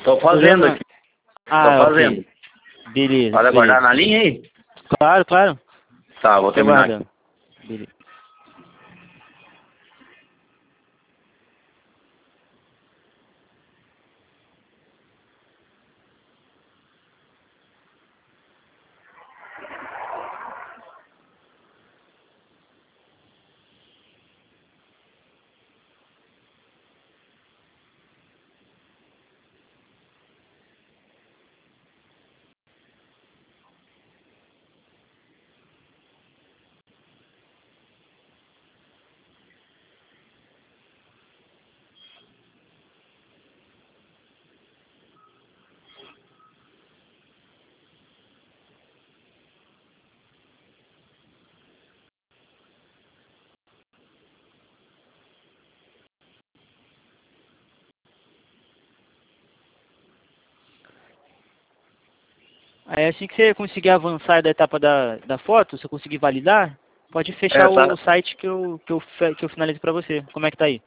Tô fazendo aqui. Tô fazendo. Ok. Beleza. Pode aguardar na linha aí? Claro, claro. Tá, vou Tô terminar aqui. aguardando. Beleza. Aí assim que você conseguir avançar da etapa da foto, se eu conseguir validar, pode fechar tá. o site que eu finalizo pra você. Como é que tá aí?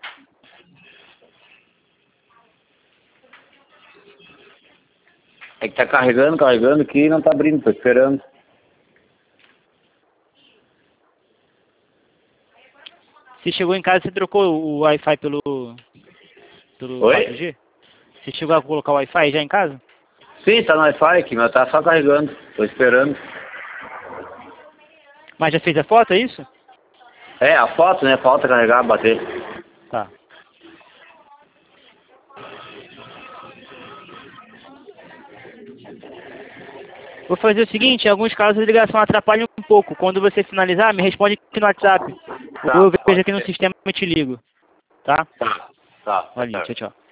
É que tá carregando aqui e não tá abrindo, tô esperando. Você chegou em casa, você trocou o Wi-Fi pelo Oi? 4G? Você chegou a colocar o Wi-Fi já em casa? Sim, tá no Wi-Fi aqui, mas tá só carregando. Tô esperando. Mas já fez a foto, é isso? É, a foto, né? Falta carregar, bater. Tá. Vou fazer o seguinte, em alguns casos a ligação atrapalha um pouco. Quando você finalizar, me responde aqui no WhatsApp. Ou Tá, eu vejo pode aqui no ser. sistema e te ligo. Tá? Tá, tá Valeu, certo. tchau, tchau.